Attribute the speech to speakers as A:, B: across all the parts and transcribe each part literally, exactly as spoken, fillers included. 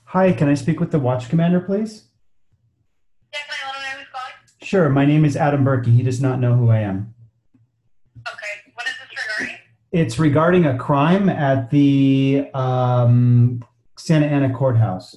A: Hi, can I speak with the watch commander, please?
B: Yeah, can I let him know who's calling?
A: Sure, my name is Adam Berkey. He does not know who I am.
B: Okay, what is this regarding?
A: It's regarding a crime at the um, Santa Ana courthouse.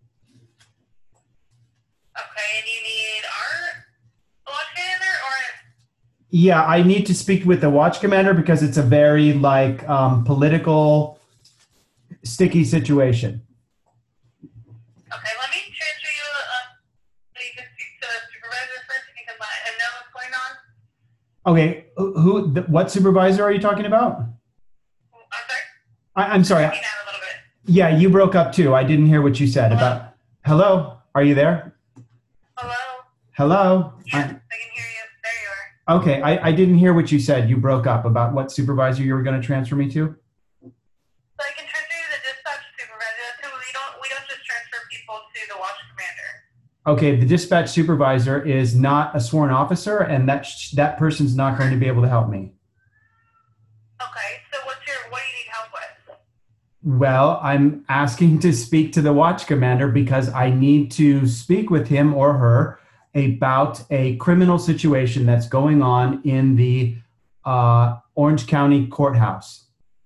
B: Okay, and you need our watch commander or
A: Yeah, I need to speak with the watch commander because it's a very like um, political, sticky situation.
B: okay, let me transfer you uh so you can speak to the supervisor first and you can let him know what's going on.
A: Okay, who? th- What supervisor are you talking about?
B: I'm sorry,
A: I, I'm
B: you're
A: sorry.
B: breaking out a little bit.
A: Yeah, you broke up too. I didn't hear what you said
B: Hello?
A: about. Hello, are you there?
B: Hello?
A: Hello.
B: Yes,
A: I,
B: I can hear you. There you are.
A: Okay, I, I didn't hear what you said. You broke up about what supervisor you were going to transfer me to.
B: So I can transfer you to the dispatch supervisor. That's who we don't we don't just transfer people to the watch commander.
A: Okay, the dispatch supervisor is not a sworn officer, and that sh- that person's not going to be able to help me.
B: Okay, so what's your what do you need help with?
A: Well, I'm asking to speak to the watch commander because I need to speak with him or her about a criminal situation that's going on in the uh, Orange County courthouse.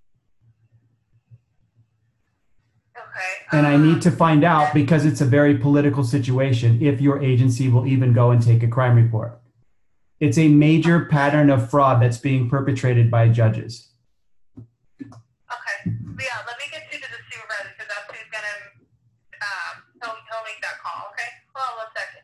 B: Okay.
A: And I need
B: Um
A: to find out because it's a very political situation if your agency will even go and take a crime report. It's a major pattern of fraud that's being perpetrated by judges.
B: okay. Yeah, let me get you to the supervisor because that's who's gonna um, he'll, he'll make that call, okay? Hold on one second.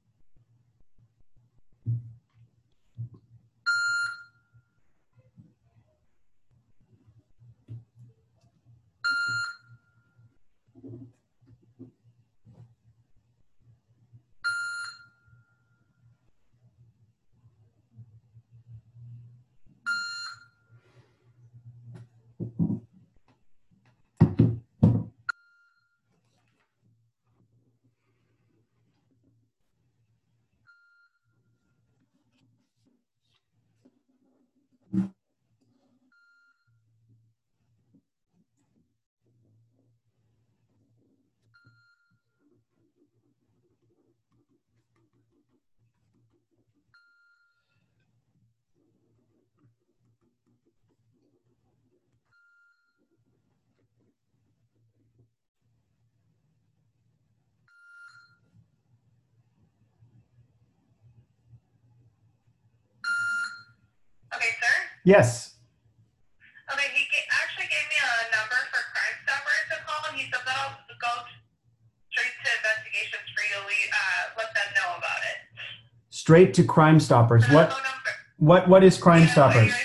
B: Okay, sir?
A: Yes.
B: Okay, he ga- actually gave me a number for Crime Stoppers to call, and he said that I'll go straight to investigations for you to uh, let them know about it.
A: Straight to Crime Stoppers.
B: So that
A: What
B: phone number,
A: what what is Crime
B: yeah, what you
A: Stoppers?
B: guys,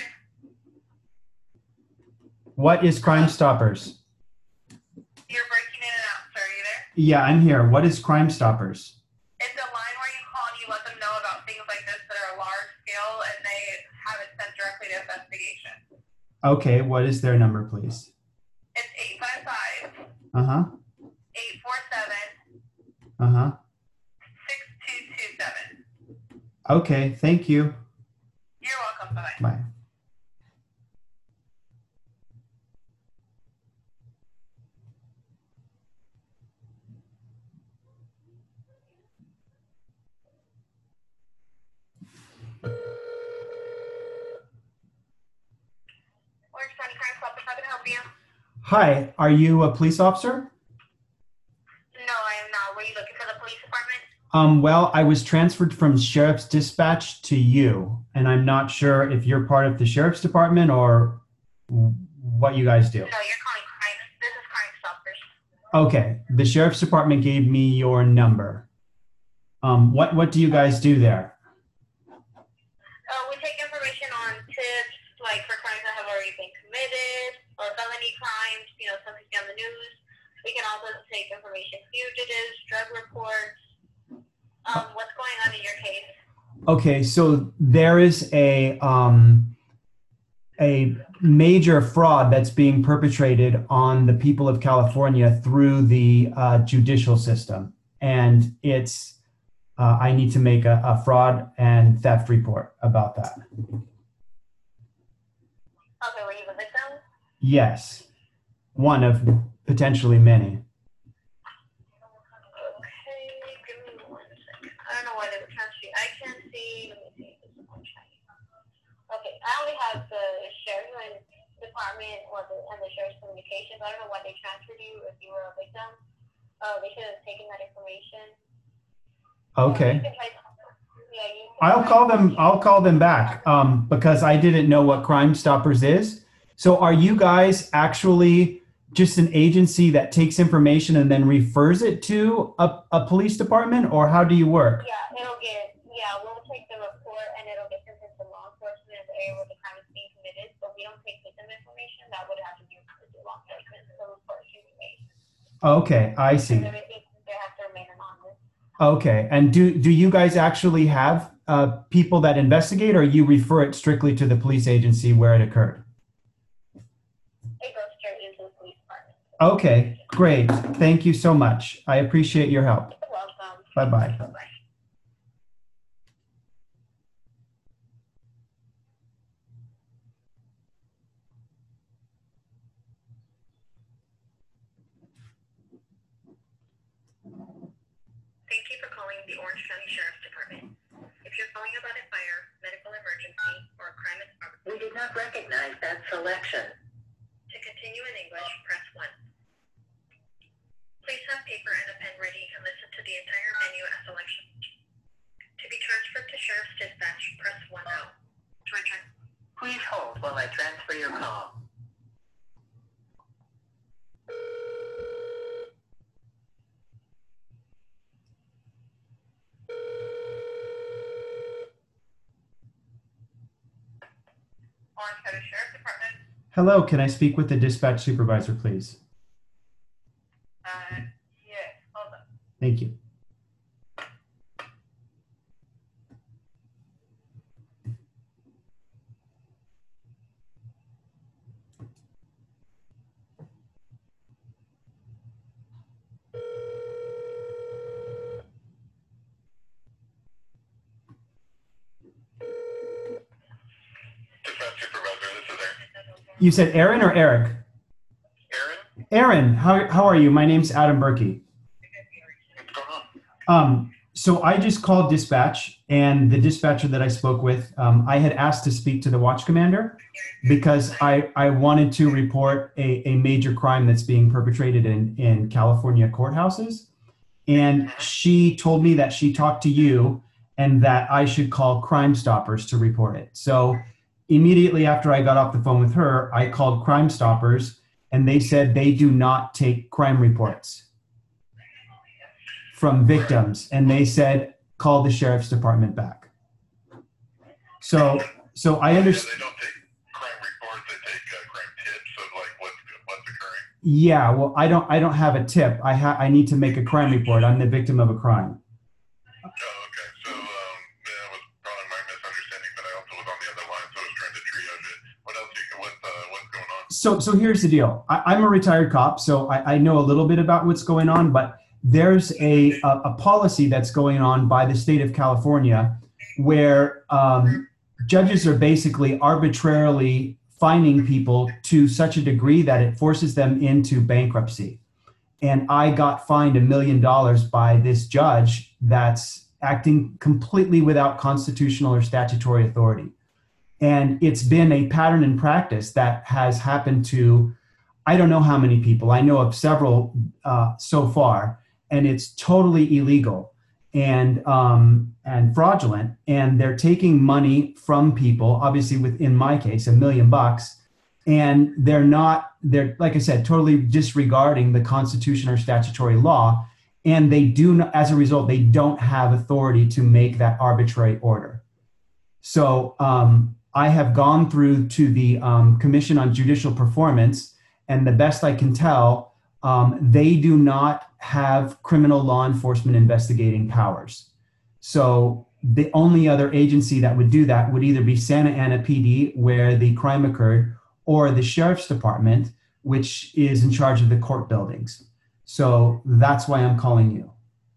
A: What is
B: hello?
A: Crime Stoppers?
B: You're breaking in and out, sir. Are you there?
A: Yeah, I'm here. What is Crime Stoppers?
B: It's a line where you call and you let them know about things like this that are large scale, and they have it sent directly to investigation.
A: Okay, what is their number, please?
B: It's eight five five,
A: Uh-huh.
B: eight four seven,
A: Uh-huh.
B: six two two seven.
A: Okay, thank you.
B: You're welcome. Bye-bye.
A: Bye.
B: Orange County Crime Stop, how can I help you?
A: Hi, are you a police officer?
B: No, I am not. Were you looking for the police department?
A: Um, well, I was transferred from sheriff's dispatch to you, and I'm not sure if you're part of the sheriff's department or what you guys do.
B: No, you're calling crime. This is Crime Stoppers.
A: Okay, the sheriff's department gave me your number. Um, what what do you guys do there?
B: Uh, we take information on tips, like for crimes that have already been committed, or felony crimes, you know, something on the news. We can also take information, fugitives, drug reports, um, what's going on in your case.
A: Okay, so there is a um, a major fraud that's being perpetrated on the people of California through the uh, judicial system, and it's uh, I need to make a, a fraud and theft report about that.
B: Okay, were you the victim?
A: Yes, one of potentially many. Okay.
B: You can try, yeah, you can
A: I'll
B: try-
A: call them. I'll call them back um, because I didn't know what Crime Stoppers is. So, are you guys actually just an agency that takes information and then refers it to a, a police department, or how do you work?
B: Yeah, it'll get, yeah, we'll take the report and it'll get sent into law enforcement in the area where the crime is being committed, but we don't take victim information. That would have to be with the law enforcement, so the report should be made.
A: Okay, I see.
B: Because everything, they have to remain anonymous.
A: Okay, and do do you guys actually have uh, people that investigate, or you refer it strictly to the police agency where it occurred?
B: It goes straight into the police department.
A: Okay, great. Thank you so much. I appreciate your help.
B: You're welcome.
A: Bye-bye.
B: Bye-bye. Thank you for calling the Orange County Sheriff's Department. If you're calling about a fire, medical emergency, or a crime in progress,
C: We did not recognize that selection.
B: to continue in English, press one. Please have paper and a pen ready and listen to the entire menu at selection. To be transferred to Sheriff's Dispatch, press one now. To return,
C: Please hold while I transfer your call.
B: Orange County Sheriff's Department.
A: Hello, can I speak with the dispatch supervisor, please?
B: Uh, yes, hold on.
A: Thank you.
D: Dispatch supervisor, this is Aaron.
A: You said Aaron or Eric?
D: Aaron,
A: Aaron, how, how are you? My name's Adam Berkey.
D: what's going on?
A: Um, so I just called dispatch, and the dispatcher that I spoke with, um, I had asked to speak to the watch commander because I, I wanted to report a, a major crime that's being perpetrated in, in California courthouses. And she told me that she talked to you and that I should call Crime Stoppers to report it. So immediately after I got off the phone with her, I called Crime Stoppers, and they said they do not take crime reports from victims, and they said call the sheriff's department back. So, so I
D: Yeah,
A: understand.
D: they don't take crime reports, they take uh, crime tips of like what's what's occurring.
A: Yeah, well, I don't. I don't have a tip. I ha- I need to make a crime report. I'm the victim of a crime.
D: Oh, okay. So um, that was probably my misunderstanding, but I also was on the other line, so I was trying to triage it. What else? You can, what uh, what's going on?
A: So, so here's the deal. I, I'm a retired cop, so I, I know a little bit about what's going on. But there's a, a a policy that's going on by the state of California, where um, judges are basically arbitrarily fining people to such a degree that it forces them into bankruptcy. And I got fined a million dollars by this judge that's acting completely without constitutional or statutory authority. And it's been a pattern in practice that has happened to, I don't know how many people. I know of several uh, so far, and it's totally illegal and um, and fraudulent. And they're taking money from people, obviously within my case, a million bucks, and they're not, they're, like I said, totally disregarding the Constitution or statutory law. And they do, not, as a result, they don't have authority to make that arbitrary order. So um, I have gone through to the um, Commission on Judicial Performance, and the best I can tell, um, they do not have criminal law enforcement investigating powers. So the only other agency that would do that would either be Santa Ana P D, where the crime occurred, or the Sheriff's Department, which is in charge of the court buildings. So that's why I'm calling you.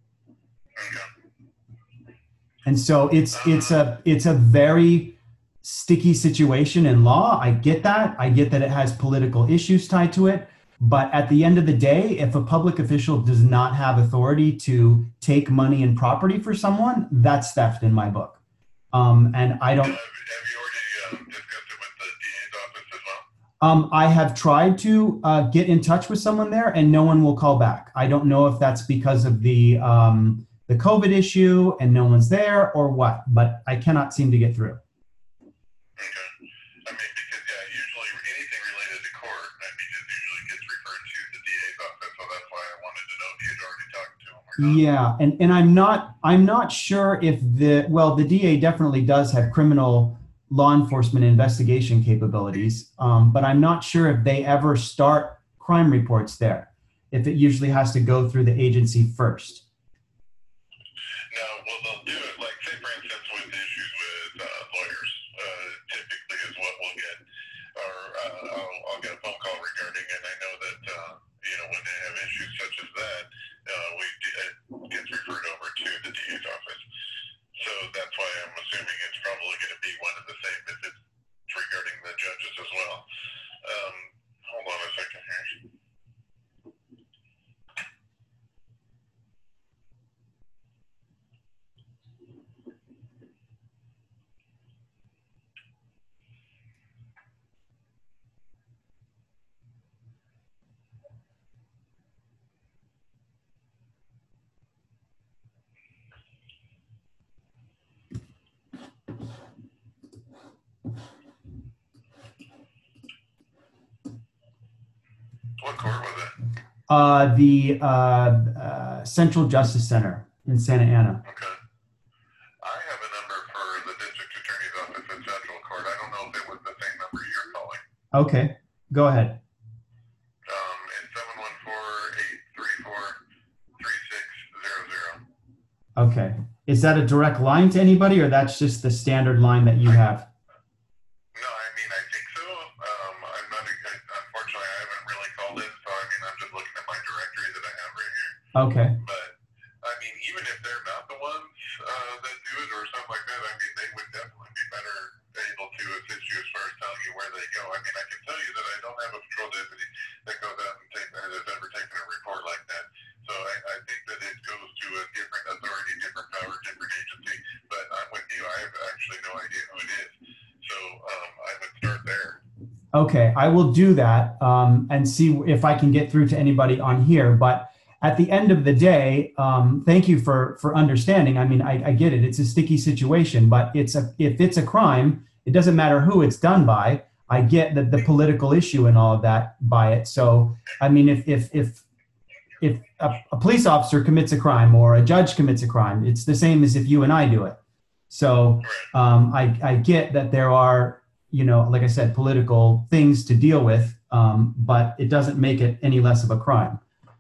D: Okay.
A: And so it's it's a it's a very sticky situation in law. I get that. I get that it has political issues tied to it. But at the end of the day, if a public official does not have authority to take money and property for someone, that's theft in my book. Um, and I don't.
D: Have, have you already um, discussed it with the D A's office as well?
A: Um, I have tried to uh, get in touch with someone there, and no one will call back. I don't know if that's because of the um, the COVID issue and no one's there or what, but I cannot seem to get through.
D: Okay. I mean, because, yeah, usually anything related to court, I mean, it usually gets referred to the D A's office, so that's why I wanted to know if you had already talked to him or not.
A: Yeah, and, and I'm not I'm not sure if the well the D A definitely does have criminal law enforcement investigation capabilities, um, but I'm not sure if they ever start crime reports there. If it usually has to go through the agency first.
D: No, what they'll do is, like, say, for instance, with issues with uh, lawyers, uh, typically is what we'll get, or uh, I'll, I'll get a phone call regarding it. I know that, uh, you know, when they have issues such as that, uh, we it gets referred over to the D A's office. So that's why I'm assuming it's probably going to be one of the same if it's regarding the judges as well. Um, hold on a second here. What court was it?
A: Uh, the uh, uh, Central Justice Center in Santa Ana.
D: Okay. I have a number for the district attorney's office at Central Court. I don't know if it was the same number you're calling.
A: Okay, go ahead.
D: Um, it's seven one four, eight three four, three six zero zero.
A: Okay, is that a direct line to anybody, or that's just the standard line that you have?
D: No, I mean, I think so. Um, I'm not, unfortunately, I haven't really called it, so I mean, I'm just looking at my directory that I have right here.
A: Okay.
D: But, I mean, even if they're not the ones uh, that do it or something like that, I mean, they would definitely be better able to assist you as far as telling you where they go. I mean, I can tell you that I don't have a patrol deputy that goes out and take, that has ever taken a report like that. So I, I think that it goes to a different authority, different power, different agency. But I'm with you. I have actually no idea who it is. So um, I would start there.
A: Okay, I will do that um, and see if I can get through to anybody on here. But at the end of the day, um, thank you for for understanding. I mean, I, I get it. It's a sticky situation, but it's a if it's a crime, it doesn't matter who it's done by. I get that the political issue and all of that by it. So, I mean, if if if if a, a police officer commits a crime or a judge commits a crime, it's the same as if you and I do it. So um, I, I get that there are, you know, like I said, political things to deal with, um, but it doesn't make it any less of a crime.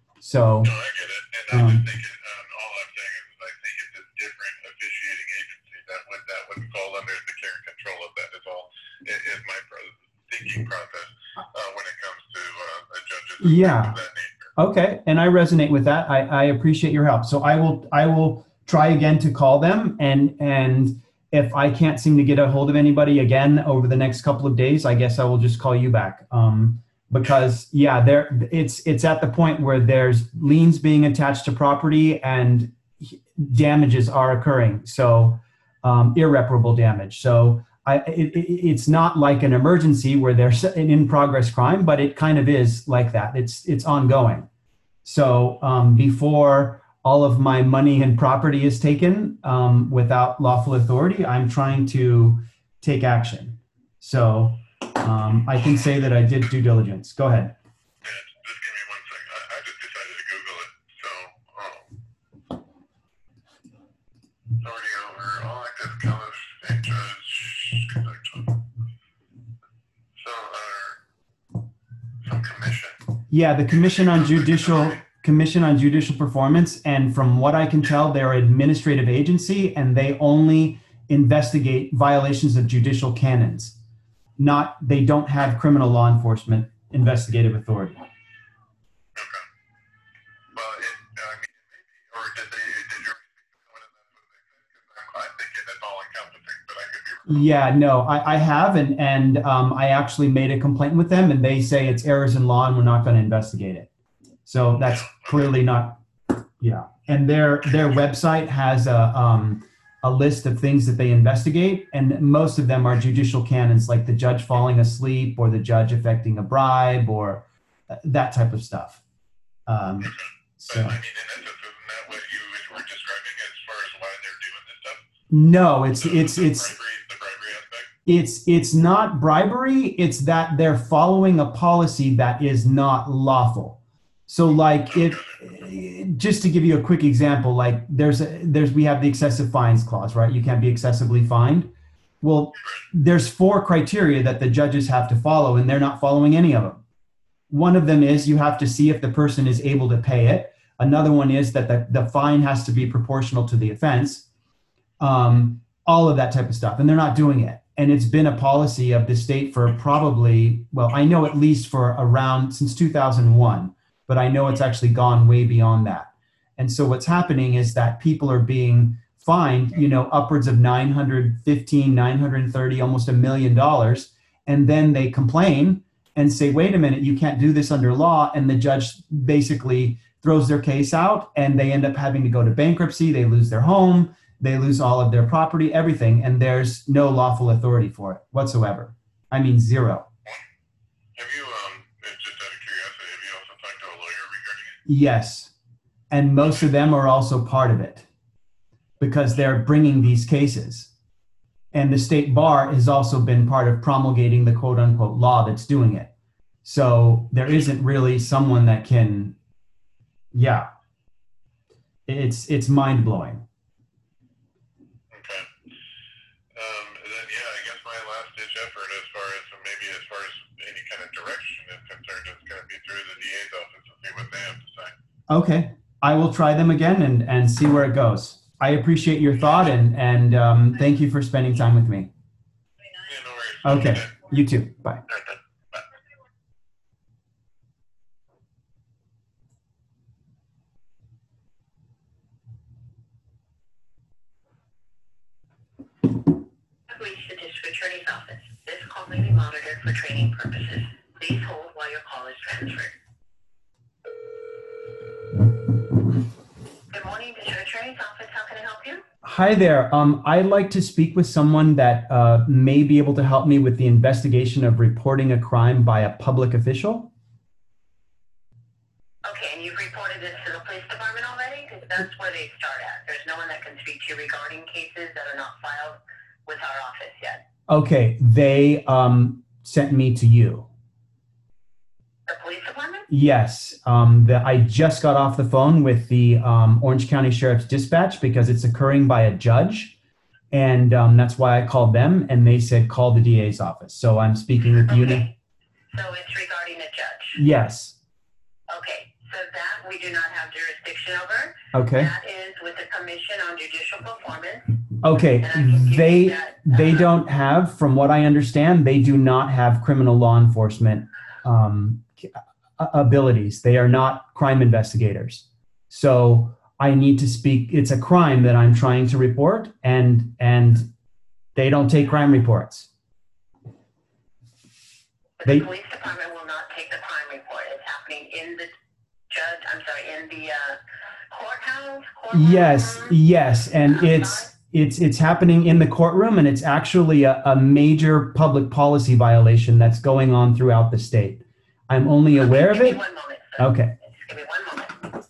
A: So,
D: No, I get it. And I
A: um,
D: just think it, um, all I'm saying is I think it's a different officiating agency that would, that would fall under the care and control of that is all, is, is my pro- thinking process uh, when it comes to uh, judges and
A: Yeah.
D: things of that nature.
A: okay, and I resonate with that. I, I appreciate your help. So I will I will try again to call them, and and if I can't seem to get a hold of anybody again over the next couple of days, I guess I will just call you back. Um, because yeah, there it's it's at the point where there's liens being attached to property and damages are occurring. So um, irreparable damage. So I, it, it, it's not like an emergency where there's an in-progress crime, but it kind of is like that. It's it's ongoing. So um, before all of my money and property is taken um, without lawful authority, I'm trying to take action. So um, I can say that I did due diligence. Go ahead.
D: Yeah, just give me one second. I, I just decided to Google it. So, um, authority over all active college and judge. So, uh, some commission.
A: Yeah, the Commission on Judicial Commission on Judicial Performance, and from what I can tell, they're an administrative agency, and they only investigate violations of judicial canons. Not, they don't have criminal law enforcement investigative authority.
D: Okay. Well, it, I mean, maybe, or did they, did you speak to someone and that's what they said? Because I'm, I'm thinking it's all encompassing, but I could be wrong.
A: Yeah, no, I, I have, and, and um, I actually made a complaint with them, and they say it's errors in law and we're not going to investigate it. So that's clearly not, yeah. And their their website has a um, a list of things that they investigate, and most of them are judicial canons, like the judge falling asleep or the judge affecting a bribe or that type of stuff. Um,
D: But
A: so
D: I mean, in essence, isn't that what you were describing as
A: No, it's it's
D: The
A: it's
D: bribery, the bribery aspect?
A: it's it's not bribery. It's that they're following a policy that is not lawful. So, like, if just to give you a quick example, like there's a, there's we have the excessive fines clause, right? You can't be excessively fined. Well, there's four criteria that the judges have to follow, and they're not following any of them. One of them is you have to see if the person is able to pay it. Another one is that the, the fine has to be proportional to the offense. Um, all of that type of stuff, and they're not doing it. And it's been a policy of the state for probably, well, I know at least for around since two thousand one, but I know it's actually gone way beyond that. And so what's happening is that people are being fined, you know, upwards of nine hundred fifteen, nine hundred thirty, almost a million dollars. And then they complain and say, wait a minute, you can't do this under law. And the judge basically throws their case out, and they end up having to go to bankruptcy. They lose their home. They lose all of their property, everything, and there's no lawful authority for it whatsoever. I mean, zero.
D: Have you, um, just out of curiosity, have you also talked to a lawyer regarding it?
A: Yes. And most of them are also part of it because they're bringing these cases. And the state bar has also been part of promulgating the quote unquote law that's doing it. So there isn't really someone that can, yeah, it's, it's mind blowing.
D: Okay. Um, then, yeah, I guess my last ditch effort as far as, maybe as far as any kind of direction is concerned, is going to be through the D A's office and see what they have to say.
A: Okay. I will try them again and, and see where it goes. I appreciate your thought, and, and um, thank you for spending time with me.
D: Yeah, no worries.
A: Okay. You too. Bye.
D: All right, then. Bye.
C: Reach the district attorney's office. This call may be monitored for training purposes. Please hold while your call is transferred. Good morning, district attorney's office. How can I help you?
A: Hi there. Um, I'd like to speak with someone that uh, may be able to help me with the investigation of reporting a crime by a public official.
C: Okay, and you've reported this to the police department already? Because that's where they start at. There's no one that can speak to you regarding cases that are not filed with our office yet.
A: Okay, they um, sent me to you.
C: The police department?
A: Yes, um, the, I just got off the phone with the um, Orange County Sheriff's Dispatch because it's occurring by a judge, and um, that's why I called them, and they said call the D A's office. So I'm speaking with you now.
C: Okay. So it's regarding a judge?
A: Yes.
C: Okay, so that we do not have jurisdiction over.
A: Okay.
C: That is with the Commission on Judicial Performance.
A: Okay, they they don't have, from what I understand, they do not have criminal law enforcement um, abilities. They are not crime investigators. So I need to speak. It's a crime that I'm trying to report, and and they don't take crime reports.
C: But
A: They-
C: the police department will not take the crime report. It's happening in the judge, I'm sorry, in the uh, courthouse? courtroom?
A: Yes, yes, and it's it's it's happening in the courtroom, and it's actually a, a major public policy violation that's going on throughout the state. I'm only aware of
C: Give me
A: it.
C: one moment, sir.
A: Okay.
C: Just give me one moment.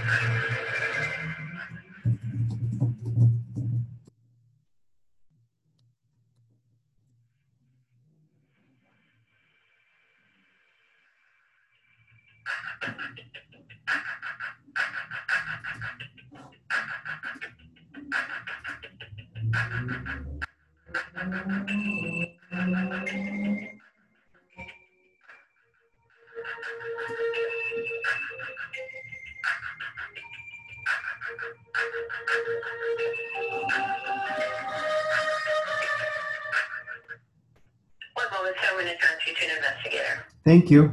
C: One moment, sir. I'm going to transfer you to an investigator.
A: Thank you.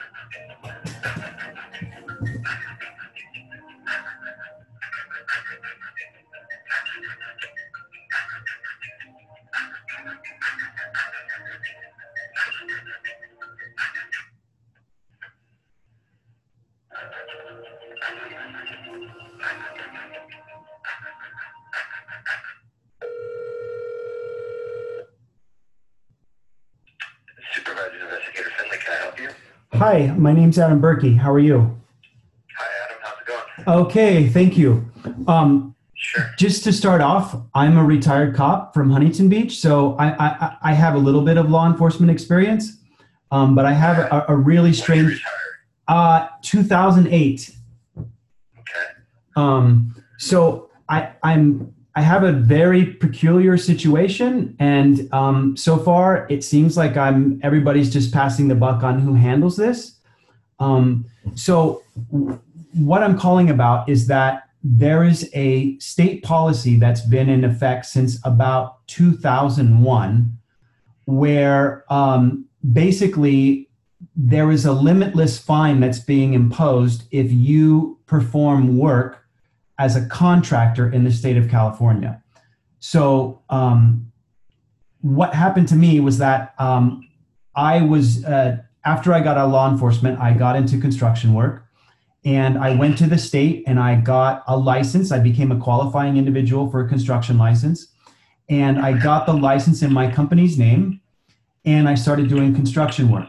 D: Supervisor Investigator Finley, can I help you?
A: Hi, my name's Adam Berkey. How are you?
D: Hi, Adam. How's it going?
A: Okay, thank you. Um,
D: Sure.
A: just to start off, I'm a retired cop from Huntington Beach, so I, I, I have a little bit of law enforcement experience, um, but I have a, a really
D: When you
A: strange,
D: retired?
A: uh, two thousand eight.
D: Okay.
A: Um, so I, I'm, I have a very peculiar situation, and um, so far it seems like I'm everybody's just passing the buck on who handles this. Um, so w- what I'm calling about is that there is a state policy that's been in effect since about two thousand one, where um, basically there is a limitless fine that's being imposed if you perform work as a contractor in the state of California. So um, what happened to me was that um, I was, uh, after I got out of law enforcement, I got into construction work, and I went to the state and I got a license. I became a qualifying individual for a construction license, and I got the license in my company's name, and I started doing construction work.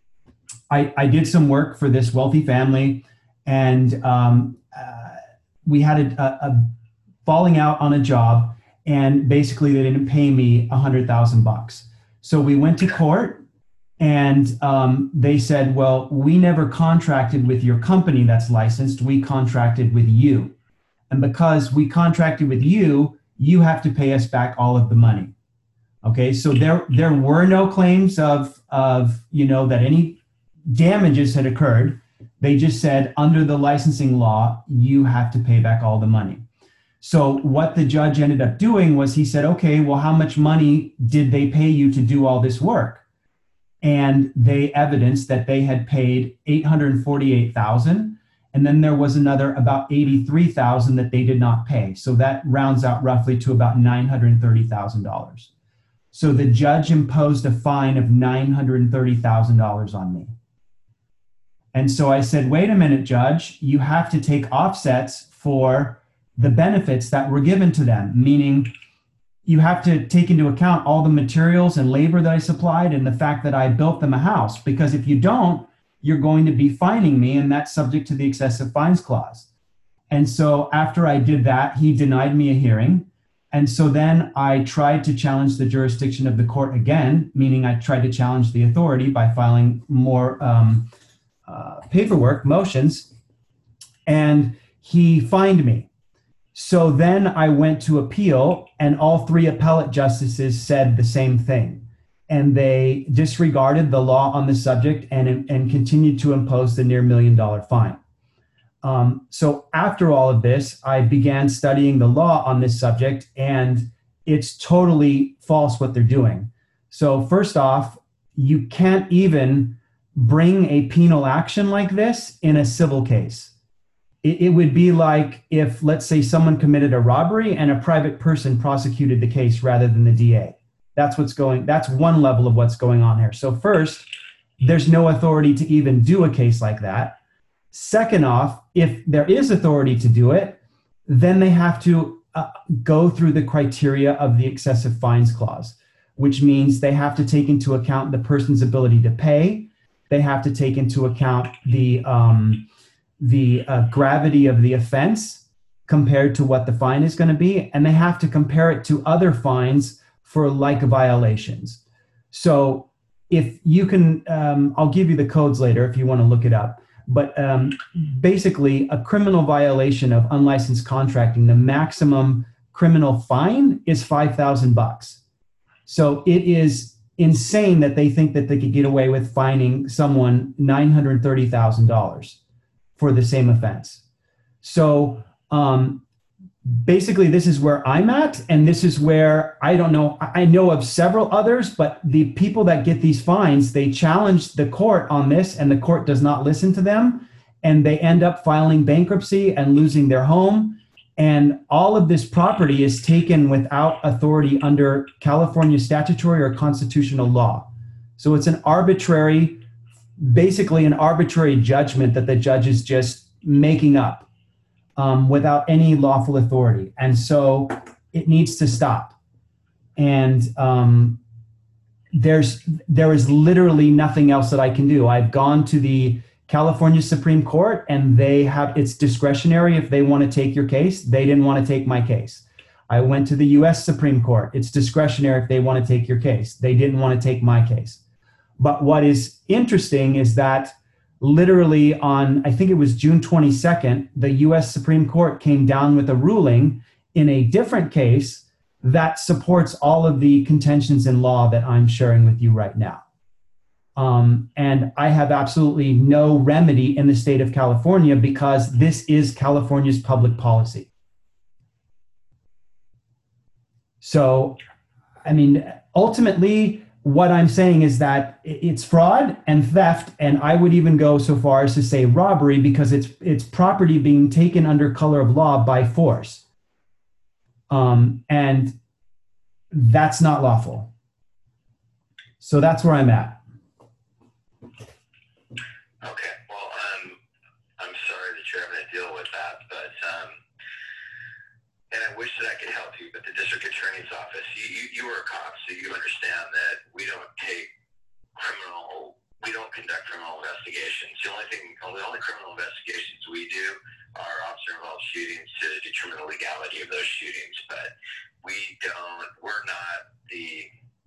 A: I, I did some work for this wealthy family, and um, uh, we had a, a, a falling out on a job, and basically they didn't pay me a hundred thousand bucks. So we went to court, and um, they said, well, we never contracted with your company that's licensed. We contracted with you. And because we contracted with you, you have to pay us back all of the money. Okay, so there, there were no claims of, of, you know, that any damages had occurred. They just said, under the licensing law, you have to pay back all the money. So what the judge ended up doing was he said, okay, well, how much money did they pay you to do all this work? And they evidenced that they had paid eight hundred forty-eight thousand dollars, and then there was another about eighty-three thousand dollars that they did not pay. So that rounds out roughly to about nine hundred thirty thousand dollars. So the judge imposed a fine of nine hundred thirty thousand dollars on me. And so I said, wait a minute, judge, you have to take offsets for the benefits that were given to them, meaning you have to take into account all the materials and labor that I supplied and the fact that I built them a house, because if you don't, you're going to be fining me, and that's subject to the excessive fines clause. And so after I did that, he denied me a hearing. And so then I tried to challenge the jurisdiction of the court again, meaning I tried to challenge the authority by filing more um, uh, paperwork, motions, and he fined me. So then I went to appeal, and all three appellate justices said the same thing. And they disregarded the law on the subject and, and continued to impose the near million dollar fine. Um, so after all of this, I began studying the law on this subject, and it's totally false what they're doing. So first off, you can't even bring a penal action like this in a civil case. It would be like if, let's say, someone committed a robbery and a private person prosecuted the case rather than the D A. That's what's going, that's one level of what's going on here. So first, there's no authority to even do a case like that. Second off, if there is authority to do it, then they have to uh, go through the criteria of the excessive fines clause, which means they have to take into account the person's ability to pay. They have to take into account the, um, the uh, gravity of the offense compared to what the fine is going to be, and they have to compare it to other fines for like violations. So if you can, um, I'll give you the codes later if you want to look it up. But um, basically, a criminal violation of unlicensed contracting, the maximum criminal fine is five thousand bucks. So it is insane that they think that they could get away with fining someone nine hundred thirty thousand dollars for the same offense. So um, basically, this is where I'm at, and this is where I don't know. I know of several others, but the people that get these fines, they challenge the court on this, and the court does not listen to them, and they end up filing bankruptcy and losing their home. And all of this property is taken without authority under California statutory or constitutional law. So it's an arbitrary, basically an arbitrary judgment that the judge is just making up um, without any lawful authority. And so it needs to stop. And um, there's there is literally nothing else that I can do. I've gone to the California Supreme Court, and they have, it's discretionary if they want to take your case. They didn't want to take my case. I went to the U S Supreme Court. It's discretionary if they want to take your case. They didn't want to take my case. But what is interesting is that literally on, I think it was June twenty-second, the U S Supreme Court came down with a ruling in a different case that supports all of the contentions in law that I'm sharing with you right now. Um, and I have absolutely no remedy in the state of California because this is California's public policy. So, I mean, ultimately, what I'm saying is that it's fraud and theft, and I would even go so far as to say robbery because it's it's property being taken under color of law by force. Um, and that's not lawful. So that's where I'm at.
C: Okay, well, um, I'm sorry that you're having to deal with that, but, um, and I wish that I could help you, but the district attorney's office, you, you, you were a cop, so you understand that we don't take criminal, we don't conduct criminal investigations. The only thing, the only criminal investigations we do are officer-involved shootings to determine the legality of those shootings, but we don't, we're not the,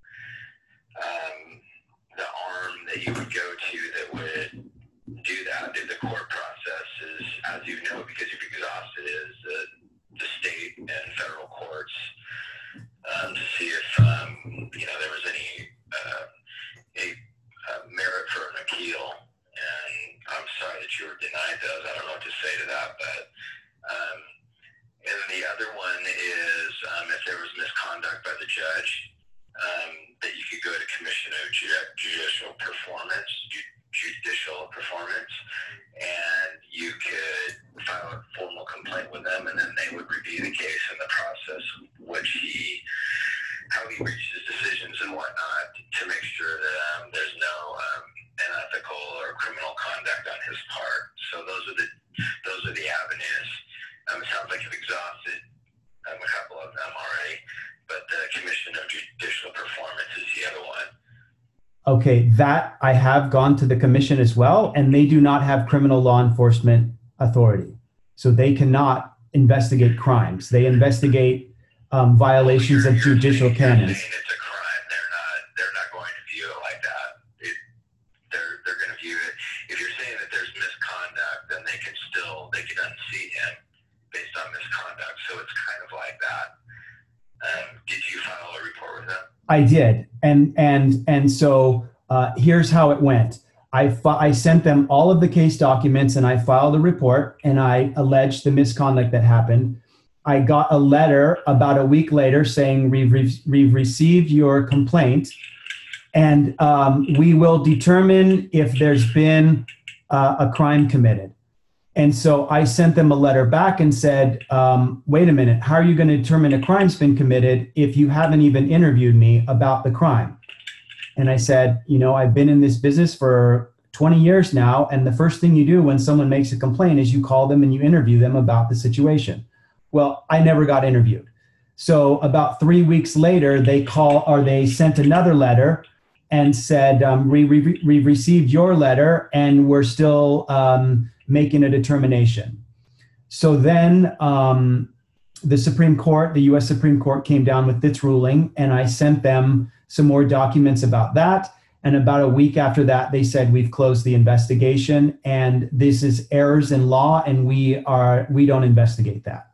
C: um, the arm that you would go to that would do that. The court process is, as you know, because you've exhausted, is the, the state and federal courts um, to see if um, you know there was any uh, a, a merit for an appeal. And I'm sorry that you were denied those. I don't know what to say to that, but um, and then the other one is um, if there was misconduct by the judge, um, that you could go to Commission of Judicial Performance. judicial performance, and you could file a formal complaint with them, and then they would review the case and the process, which he, how he reaches decisions and whatnot, to make sure that um, there's no um, unethical or criminal conduct on his part. So those are the those are the avenues. Um, it sounds like you've exhausted um, a couple of them already, but the Commission of Judicial Performance is the other one.
A: Okay, that I have gone to the commission as well, and they do not have criminal law enforcement authority. So they cannot investigate crimes. They investigate um, violations
C: you're,
A: of judicial
C: you're
A: canons.
C: It's a crime. They're not, they're not going to view it like that. It, they're, they're going to view it. If you're saying that there's misconduct, then they can still, they can unseat him based on misconduct. So it's kind of like that. Um, did you file a report with them?
A: I did, and and and so uh, here's how it went. I fi- I sent them all of the case documents, and I filed a report, and I alleged the misconduct that happened. I got a letter about a week later saying we've re- we've received your complaint, and um, we will determine if there's been uh, a crime committed. And so I sent them a letter back and said, um, wait a minute, how are you going to determine a crime's been committed if you haven't even interviewed me about the crime? And I said, you know, I've been in this business for twenty years now, and the first thing you do when someone makes a complaint is you call them and you interview them about the situation. Well, I never got interviewed. So about three weeks later, they call or they sent another letter, and said, um, we, we, we received your letter and we're still um, making a determination. So then um, the Supreme Court, the U S Supreme Court came down with its ruling, and I sent them some more documents about that. And about a week after that, they said, we've closed the investigation and this is errors in law and we are, we don't investigate that.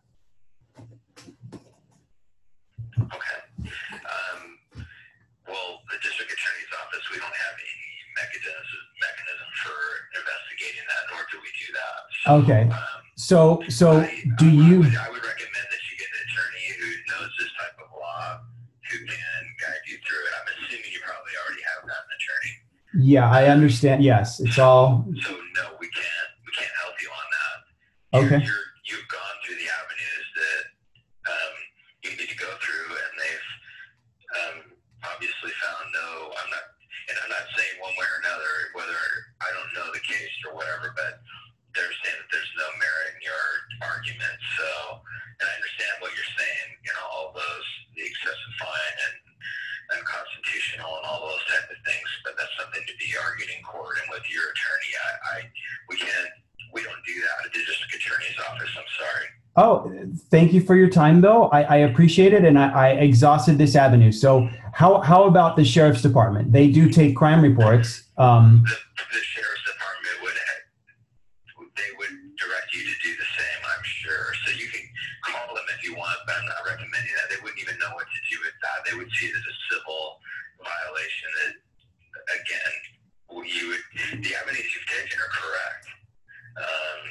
C: Okay. Um, well, the district attorney's office, we don't have any mechanism, mechanism for investigating that, nor do we do that. So,
A: okay.
C: Um,
A: so, so
C: I,
A: do
C: I,
A: you...
C: I would, I would recommend that you get an attorney who knows this type of law, who can guide you through it. I'm assuming you probably already have that an attorney.
A: Yeah, I understand. Yes, it's all...
C: So no, we can't, we can't help you on that.
A: Okay.
C: You're, you're, you've gone through the avenues that um, you need to go through, and they've um, obviously found no, I'm not, and I'm not saying one way or another, whether I don't know the case or whatever, but they're saying that there's no merit in your argument. So, and I understand what you're saying, you know, all those, the excessive fine and unconstitutional and all those type of things, but that's something to be argued in court and with your attorney. I, I we can't, we don't do that at the district attorney's office. I'm sorry.
A: Oh, thank you for your time, though. I, I appreciate it, and I, I exhausted this avenue. So how how about the sheriff's department? They do take crime reports. Um,
C: the, the sheriff's department would have, they would direct you to do the same, I'm sure. So you can call them if you want, but I'm not recommending that. They wouldn't even know what to do with that. They would see it as a civil violation. That, again, you would, the avenues you've taken are correct. Um,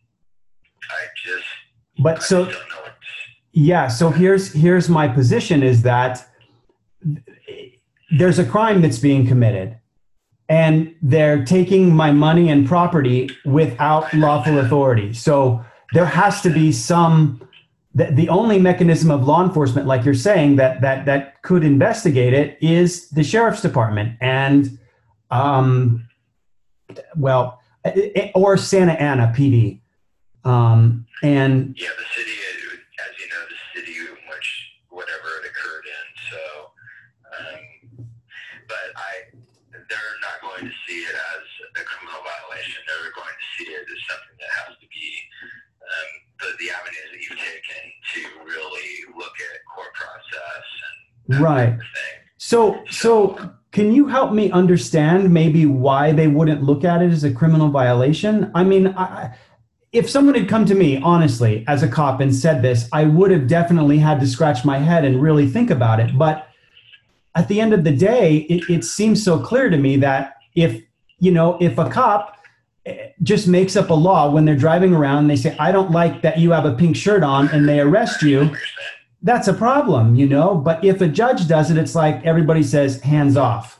C: I just,
A: but
C: I
A: so,
C: just don't know what to,
A: yeah, so here's here's my position is that there's a crime that's being committed, and they're taking my money and property without lawful authority. So there has to be some, the, the only mechanism of law enforcement, like you're saying, that that that could investigate it is the sheriff's department and, um, well, or Santa Ana P D. Um, and
C: yeah, the city, as you know, the city in which whatever it occurred in. So, um, but I, they're not going to see it as a criminal violation. They're going to see it as something that has to be um, the, the avenues that you've taken to really look at court process and that
A: right.
C: type of thing.
A: So, so can you help me understand maybe why they wouldn't look at it as a criminal violation? I mean, I, if someone had come to me, honestly, as a cop and said this, I would have definitely had to scratch my head and really think about it. But at the end of the day, it, it seems so clear to me that if, you know, if a cop just makes up a law when they're driving around and they say, I don't like that you have a pink shirt on, and they arrest you, that's a problem, you know? But if a judge does it, it's like everybody says, hands off.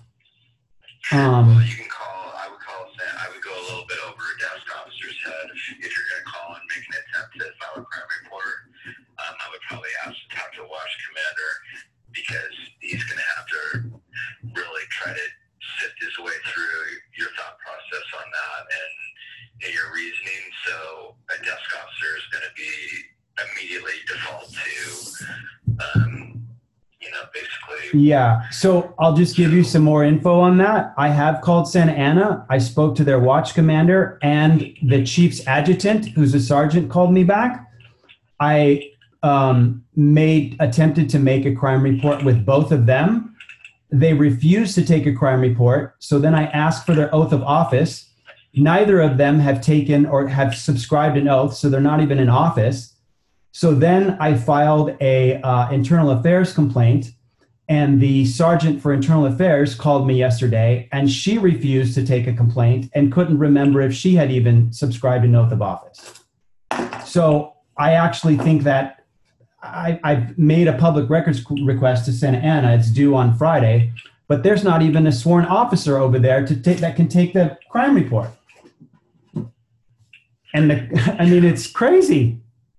A: Um,
C: well, you can call, I would call, I would go a little bit over a desk officer's head. If, if you're going to call and make an attempt to file a crime report, um, I would probably ask to talk to a watch commander, because he's going to have to really try to sift his way through your thought process on that and, and your reasoning. So a desk officer is going to be immediately default to, um, you know, basically.
A: Yeah. So I'll just give you some more info on that. I have called Santa Ana. I spoke to their watch commander, and the chief's adjutant, who's a sergeant, called me back. I um, made attempted to make a crime report with both of them. They refused to take a crime report. So then I asked for their oath of office. Neither of them have taken or have subscribed an oath, so they're not even in office. So then I filed a uh, internal affairs complaint, and the sergeant for internal affairs called me yesterday, and she refused to take a complaint and couldn't remember if she had even subscribed an oath of office. So I actually think that I, I've made a public records request to Santa Ana. It's due on Friday, but there's not even a sworn officer over there to take that can take the crime report. And the, I mean, it's crazy.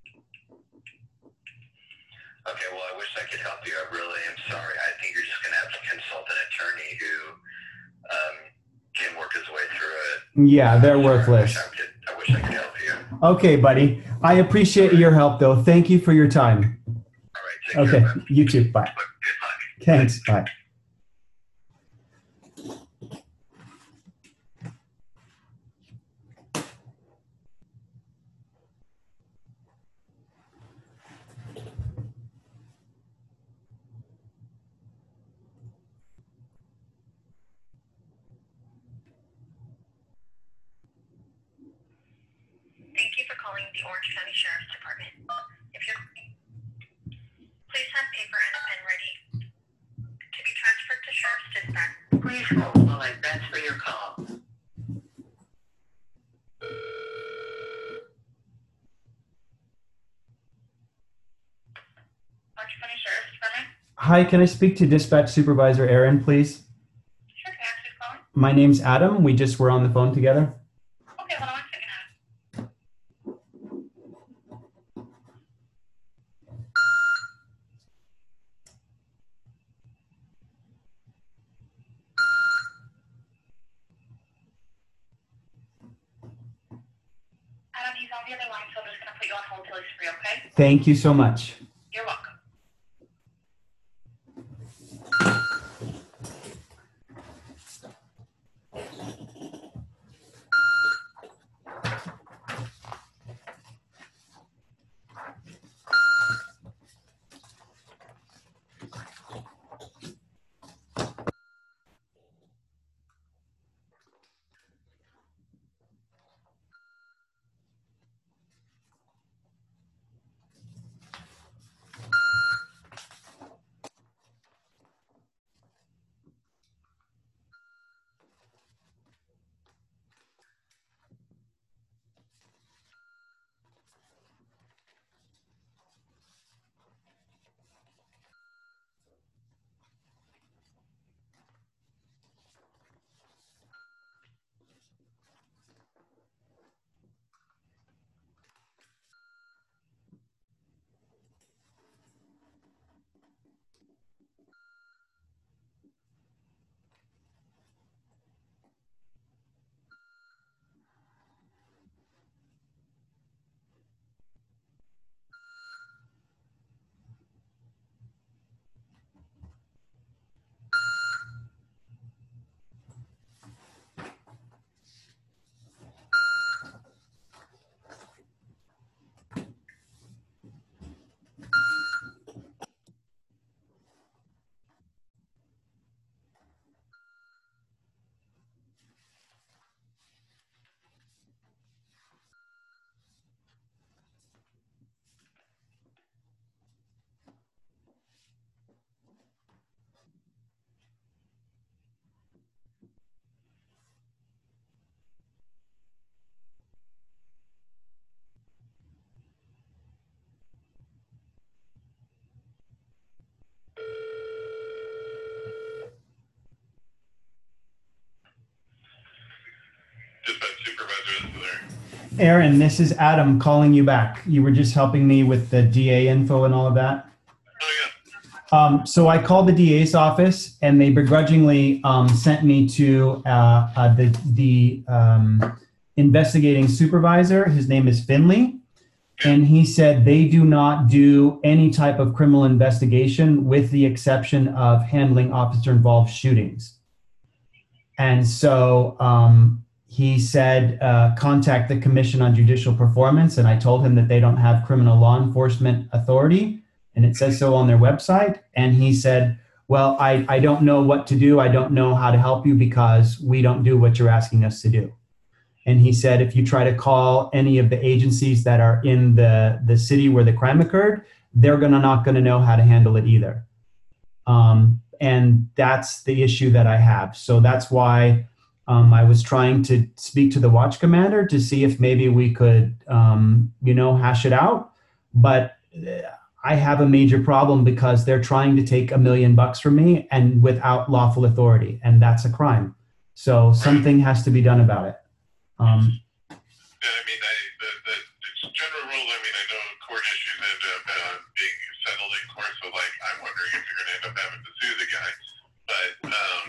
C: Okay, well, I wish I could help you. I really am sorry. I think you're just going to have to consult an attorney who um, can work his way through it.
A: Yeah, they're
C: I'm
A: worthless.
C: sorry. I wish I could, I wish I could help you.
A: Okay, buddy. I appreciate your help, though. Thank you for your time.
C: All right, take
A: Okay,
C: care, man.
A: you too. Bye.
C: Good luck.
A: Thanks. Bye.
B: Orange County Sheriff's Department. If you're please have paper and a pen ready. To be transferred to Sheriff's Dispatch. Please hold while I transfer your call. Orange County Sheriff's Department.
A: Hi, can I speak to Dispatch Supervisor Aaron, please?
B: Sure, can I ask who's calling?
A: My name's Adam. We just were on the phone together.
B: Okay, hold on one second, Adam. Adam, he's on the other line, so I'm just going to put you on hold until he's free, okay?
A: Thank you so much.
B: You're welcome.
D: Dispatch supervisor, this is Aaron.
A: Aaron, this is Adam calling you back. You were just helping me with the D A info and all of that.
D: Oh, yeah.
A: Um, so I called the D A's office, and they begrudgingly um, sent me to uh, uh, the the um, investigating supervisor. His name is Finley, and he said they do not do any type of criminal investigation, with the exception of handling officer-involved shootings. And so um, he said, uh, contact the Commission on Judicial Performance, and I told him that they don't have criminal law enforcement authority. And it says so on their website. And he said, well, I, I don't know what to do. I don't know how to help you because we don't do what you're asking us to do. And he said, if you try to call any of the agencies that are in the, the city where the crime occurred, they're gonna not going to know how to handle it either. Um, and that's the issue that I have. So that's why um, I was trying to speak to the watch commander to see if maybe we could, um, you know, hash it out. But uh, I have a major problem because they're trying to take a million bucks from me and without lawful authority, and that's a crime. So something has to be done about it. Um,
D: Yeah, I mean, I, the, the, the general rule, I mean, I know court issues end up uh, being settled in court, so, like, I'm wondering if you're going to end up having to sue the guy. But, um,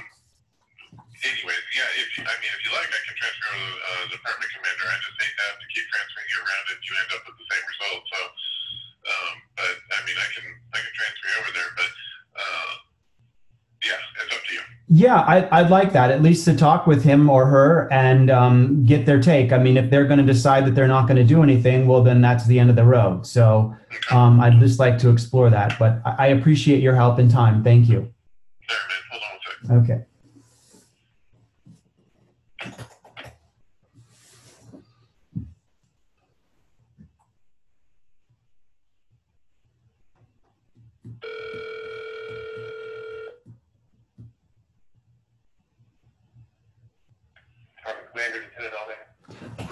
D: anyways, yeah, if you, I mean, if you like, I can transfer to the uh, department commander. I just hate to have to keep transferring you around and you end up with the same result. So, um, but, I mean, I can, I can transfer you over there, but, uh, yeah, it's up to you.
A: Yeah, I, I'd like that, at least to talk with him or her and um, get their take. I mean, if they're going to decide that they're not going to do anything, well, then that's the end of the road. So um, I'd just like to explore that. But I, I appreciate your help and time. Thank you.
D: There, man. Hold on one second.
A: Okay.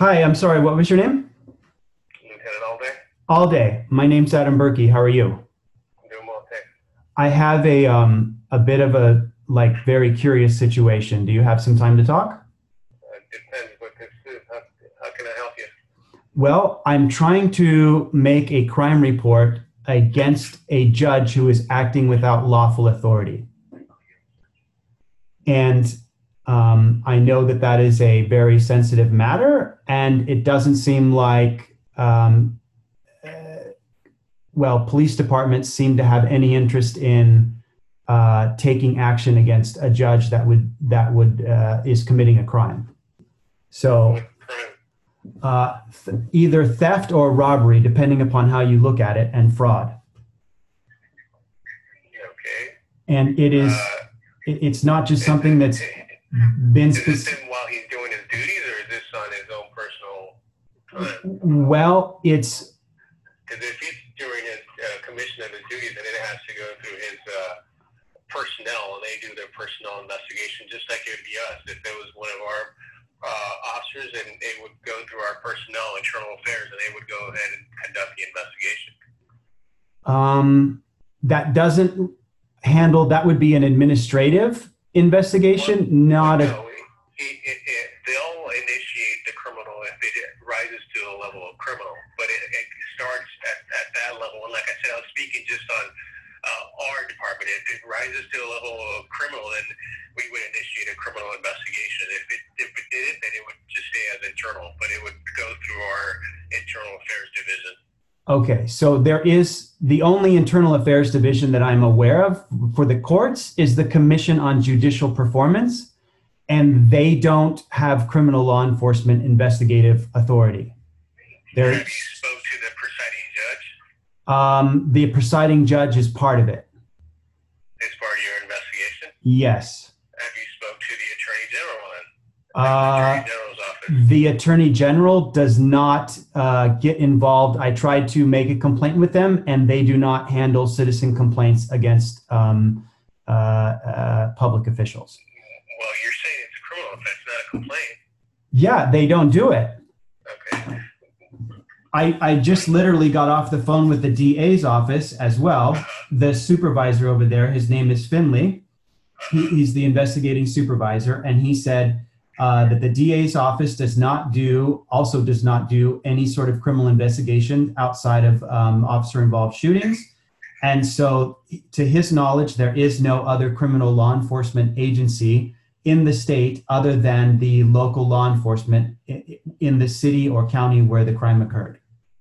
A: Hi, I'm sorry, what was your name?
D: Lieutenant Alday.
A: All day. My name's Adam Berkey. How are you?
D: I'm doing well, thanks.
A: I have a um a bit of a like very curious situation. Do you have some time to talk?
D: Uh, depends what this is. How, how can I help you?
A: Well, I'm trying to make a crime report against a judge who is acting without lawful authority. And um, I know that that is a very sensitive matter, and it doesn't seem like, um, uh, well, police departments seem to have any interest in uh, taking action against a judge that would that would uh, is committing a crime. So uh, th- either theft or robbery, depending upon how you look at it, and fraud.
D: Okay.
A: And it is,
D: Uh,
A: it, it's not just something that's
D: Is
A: been
D: this
A: specific.
D: him while he's doing his duties, or is this on his own personal time?
A: Well, it's,
D: Because if he's during his uh, commission of his duties, then it has to go through his uh, personnel, and they do their personnel investigation, just like it would be us. If it was one of our uh, officers, and it would go through our personnel, internal affairs, and they would go ahead and conduct the investigation.
A: um, that doesn't handle, that would be an administrative investigation, not a,
D: No, it, it, it, they'll initiate the criminal if it rises to a level of criminal, but it, it starts at, at that level. And like I said, I was speaking just on uh, our department. If it rises to a level of criminal, then we would initiate a criminal investigation. If it if it didn't, then it would just stay as internal, but it would go through our internal affairs division.
A: okay. So there is, the only internal affairs division that I'm aware of for the courts is the Commission on Judicial Performance, and they don't have criminal law enforcement investigative authority. There,
D: Have you spoke to the presiding judge
A: um, the presiding judge is part of it.
D: as part of your investigation?
A: Yes.
D: Have you spoke to the attorney general then?
A: Uh,
D: Attorney General's office.
A: The Attorney General does not uh, get involved. I tried to make a complaint with them, and they do not handle citizen complaints against um, uh, uh, public officials.
D: Well, you're saying it's a criminal offense, not a complaint.
A: Yeah, they don't do it.
D: Okay.
A: I, I just literally got off the phone with the D A's office as well. The supervisor over there, his name is Finley. He, he's the investigating supervisor, and he said uh, that the D A's office does not do, also does not do any sort of criminal investigation outside of um, officer-involved shootings. And so, to his knowledge, there is no other criminal law enforcement agency in the state other than the local law enforcement in the city or county where the crime occurred.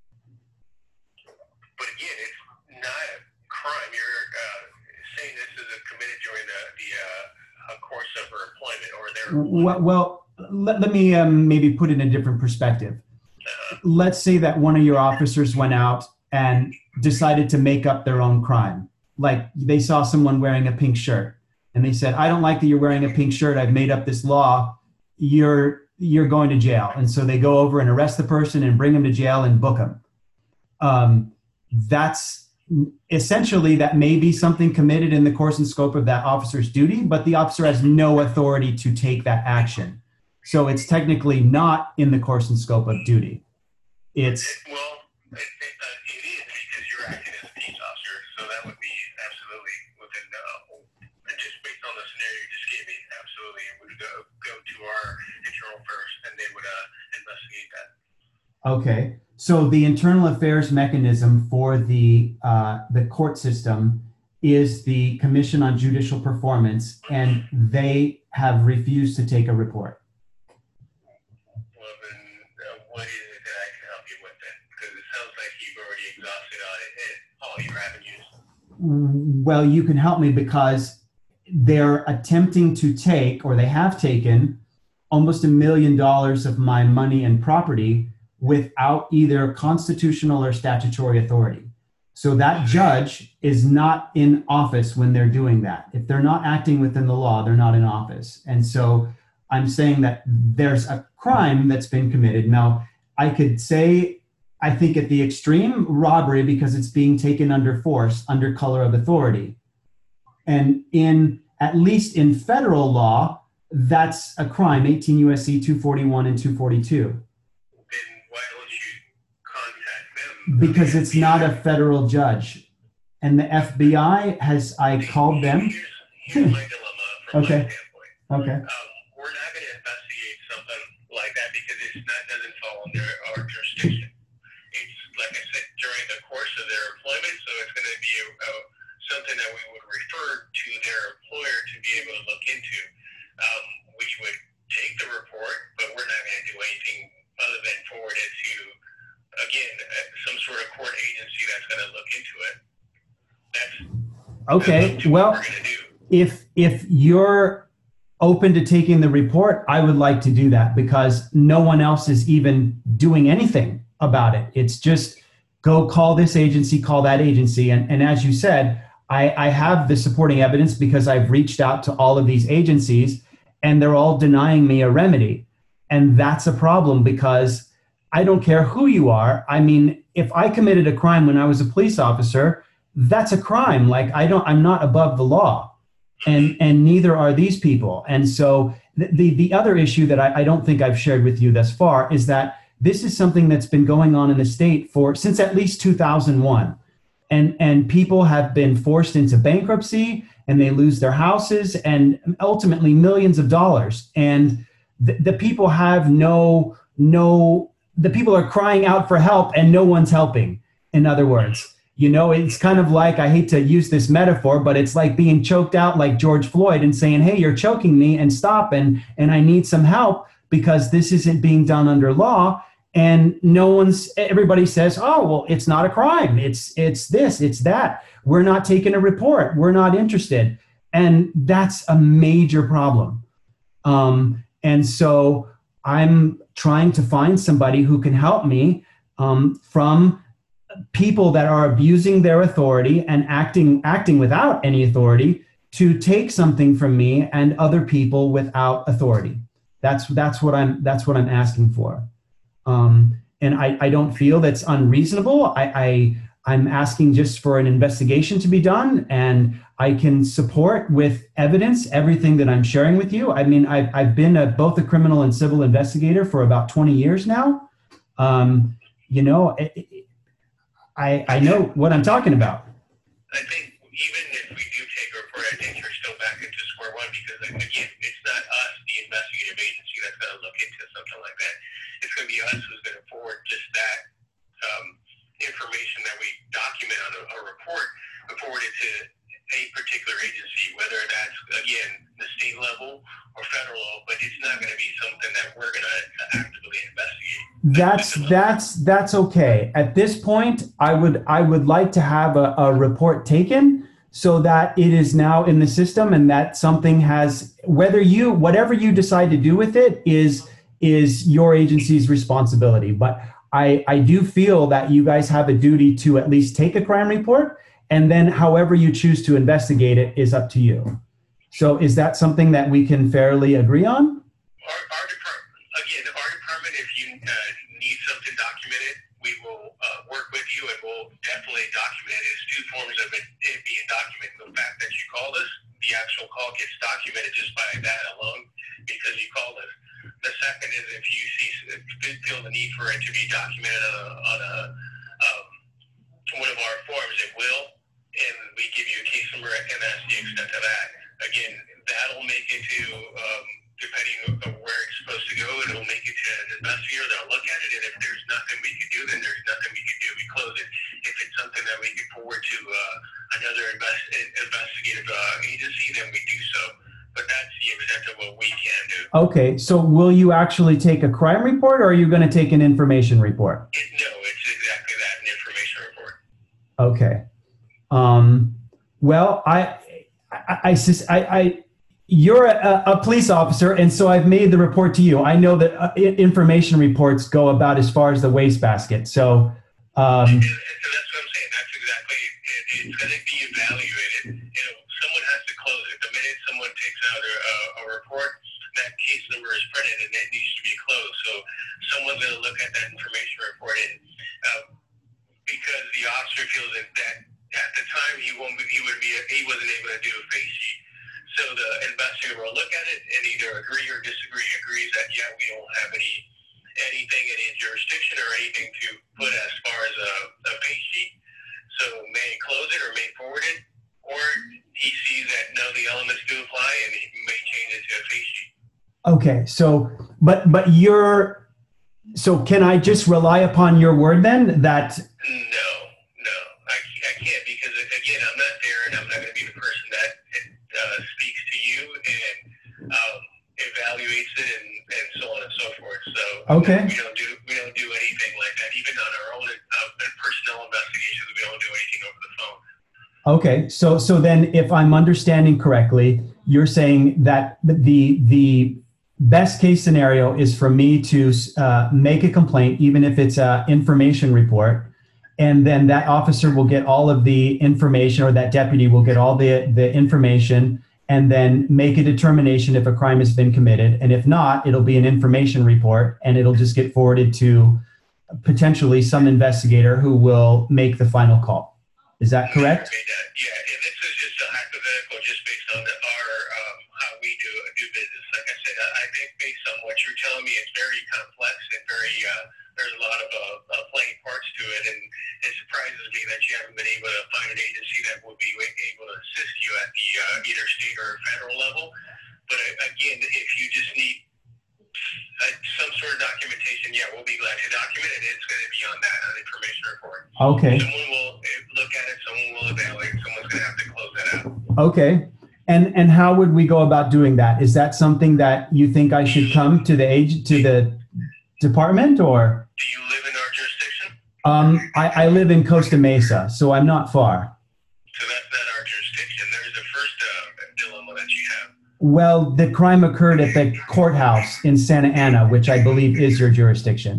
D: But again, it's not a crime. You're uh, saying this is a committed during the, the uh, course of her employment or their
A: Well, well let, let me um, maybe put it in a different perspective. Let's say that one of your officers went out and decided to make up their own crime. Like they saw someone wearing a pink shirt and they said, I don't like that you're wearing a pink shirt. I've made up this law. You're, you're going to jail. And so they go over and arrest the person and bring him to jail and book him. Um, that's essentially, that may be something committed in the course and scope of that officer's duty, but the officer has no authority to take that action. So it's technically not in the course and scope of duty. It's,
D: well, it, it, uh, it is because you're acting as a peace officer, so that would be absolutely within, uh, just based on the scenario you just gave me, absolutely, it would go, go to our internal first, and they would uh, investigate that.
A: okay. So the internal affairs mechanism for the uh, the court system is the Commission on Judicial Performance, and they have refused to take a report.
D: Well, then, uh, what is it that I can help you with then? Because it sounds like you've already exhausted on it, it, all your avenues.
A: Well, you can help me because they're attempting to take, or they have taken, almost a million dollars of my money and property without either constitutional or statutory authority. So that judge is not in office when they're doing that. If they're not acting within the law, they're not in office. And so I'm saying that there's a crime that's been committed. Now, I could say, I think at the extreme, robbery, because it's being taken under force, under color of authority. And in, at least in federal law, that's a crime, eighteen U S C two forty-one and two forty-two. because it's not a federal judge. And the F B I has, I called them.
D: Here's, here's my dilemma from
A: Okay.
D: my standpoint.
A: Okay.
D: Um, we're not going to investigate something like that because it's not doesn't fall under our jurisdiction. It's like I said during the course of their employment, so it's going to be a, a, something that we would refer to their employer to be able to look into. Um, we would take the report, but we're not going to do anything other than forward it to, again, uh, some sort of court agency that's going to look into it. That's
A: Okay.
D: that's
A: Well,
D: what we're going to do.
A: if if you're open to taking the report, I would like to do that because no one else is even doing anything about it. It's just go call this agency, call that agency. And, and as you said, I, I have the supporting evidence because I've reached out to all of these agencies and they're all denying me a remedy. And that's a problem because I don't care who you are. I mean, if I committed a crime when I was a police officer, that's a crime. Like I don't, I'm not above the law, and and neither are these people. And so the the, the other issue that I, I don't think I've shared with you thus far is that this is something that's been going on in the state for since at least two thousand one, and and people have been forced into bankruptcy and they lose their houses and ultimately millions of dollars. And the, the people have no no the people are crying out for help and no one's helping. In other words. You know, it's kind of like, I hate to use this metaphor, but it's like being choked out like George Floyd and saying, hey, you're choking me and stop and, and I need some help because this isn't being done under law. And no one's, everybody says, oh, well, it's not a crime. It's, it's this, it's that. We're not taking a report. We're not interested. And that's a major problem. Um, and so I'm trying to find somebody who can help me um, from people that are abusing their authority and acting acting without any authority to take something from me and other people without authority. That's that's what I'm that's what I'm asking for. Um, and I, I don't feel that's unreasonable. I, I I'm asking just for an investigation to be done, and I can support with evidence everything that I'm sharing with you. I mean, I've I've been a, both a criminal and civil investigator for about twenty years now. Um, you know. It, it, I, I know what I'm talking about.
D: I think even if we do take a report, I think you're still back into square one because, again, it's not us, the investigative agency, that's going to look into something like that. It's going to be us who's going to forward just that um, information that we document on a, a report and forward it to a particular agency, whether that's, again, the state level or federal, but it's not going to be something that we're going to actively investigate.
A: That's that's that's okay. At this point, I would I would like to have a, a report taken so that it is now in the system and that something has, whether you whatever you decide to do with it is is your agency's responsibility. But I, I do feel that you guys have a duty to at least take a crime report, and then however you choose to investigate it is up to you. So is that something that we can fairly agree on?
D: Our, our department, again, our department, if you uh, need something documented, we will uh, work with you and we'll definitely document it. There's two forms of it, it being documented. The fact that you called us, the actual call gets documented just by that alone because you called us. The second is if you see feel the need for it to be documented on a, on a um, one of our forms, it will, and we give you a case number, and that's the extent of that. Again, that'll make it to, um, depending on where it's supposed to go, it'll make it to an investigator. They'll look at it, and if there's nothing we can do, then there's nothing we can do. We close it. If it's something that we can forward to uh, another invest, investigative uh, agency, then we do so. But that's the extent of what we can do.
A: Okay, so will you actually take a crime report, or are you going to take an information report?
D: It, no, it's exactly that, an information report.
A: Okay. Um, well, I, I, I, I, I you're a, a police officer, and so I've made the report to you. I know that uh, information reports go about as far as the wastebasket. So, um,
D: so that's what I'm saying. That's exactly it. It's going to be evaluated. You know, someone has to close it. The minute someone takes out a, a report, that case number is printed, and it needs to be closed. So someone's going to look at that information report, and uh, because the officer feels that, that at the time he won't, he would be, he wasn't able to do a face sheet. So the investigator will look at it and either agree or disagree. Agrees that yeah, we don't have any anything in his jurisdiction or anything to put as far as a, a pay sheet. So may close it or may forward it, or he sees that no, the elements do apply, and he may change it to a pay sheet.
A: Okay, so but but you're so can I just rely upon your word then that?
D: No, no, I, I can't, because again, I'm not there, and I'm not going to be the person that uh, speaks to you and um, evaluates it and, and so on and so forth. So
A: okay,
D: we don't do we don't do anything like that. Even on our own uh, personnel investigations, we don't do anything over the phone.
A: Okay, so so then, if I'm understanding correctly, you're saying that the the best case scenario is for me to uh, make a complaint, even if it's an information report, and then that officer will get all of the information, or that deputy will get all the the information, and then make a determination if a crime has been committed. And if not, it'll be an information report, and it'll just get forwarded to potentially some investigator who will make the final call. Is that correct?
D: Yeah, and this is just a hypothetical, just based on the, our um, how we do do business. Like I said, I, I think based on what you're telling me, it's very complex and very uh, there's a lot of uh, uh, playing parts to it, and it surprises me that you haven't been able to find an agency that will be able to assist you at the uh, either state or federal level. But uh, again, if you just need Uh, some sort of documentation, yeah, we'll be glad to document it. It's going to be on that on information report.
A: Okay.
D: Someone will look at it, someone will evaluate, someone's going to have to close that out.
A: Okay. And and how would we go about doing that? Is that something that you think I should come to the age to the department, or?
D: Do you live in our jurisdiction?
A: Um, I, I live in Costa Mesa, so I'm not far.
D: So that's not our jurisdiction. There's the first uh, dilemma that you have.
A: Well, the crime occurred at the courthouse in Santa Ana, which I believe is your jurisdiction.